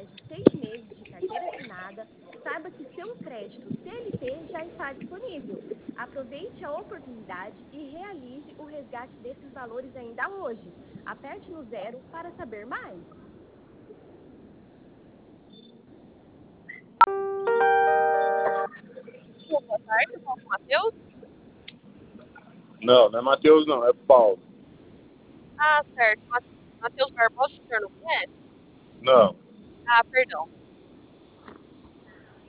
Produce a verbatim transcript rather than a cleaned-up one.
mais de seis meses de carteira assinada, saiba que seu crédito C L T já está disponível. Aproveite a oportunidade e realize o resgate desses valores ainda hoje. Aperte no zero para saber mais. Boa tarde, fala com o Matheus. Não, não é Matheus, não, é Paulo. Ah, certo. Ma- Matheus Barbosa, o senhor não conhece? Não. Ah, perdão.